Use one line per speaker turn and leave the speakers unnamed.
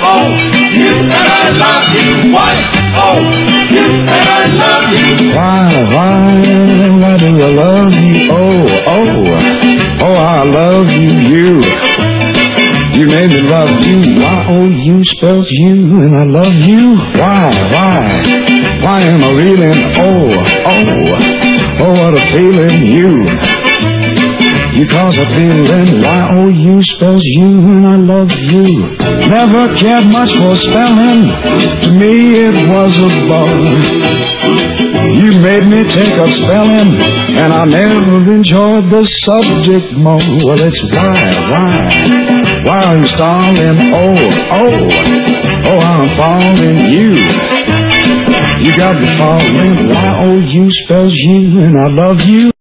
Oh, you and I love you. Why? Oh, you and I love you.
Why do I love you? Oh, I love you. You made me love you. Y-O-U spells you, and I love you. Why am I reeling? Oh, what a feeling you cause a feeling. Y-O-U spells you, and I love you. Never cared much for spelling. To me it was a bore. You made me take up spelling, and I never enjoyed the subject more. Well, it's why are you stalling? Oh, I'm falling. You got me falling. Y-O-U spells you, and I love you.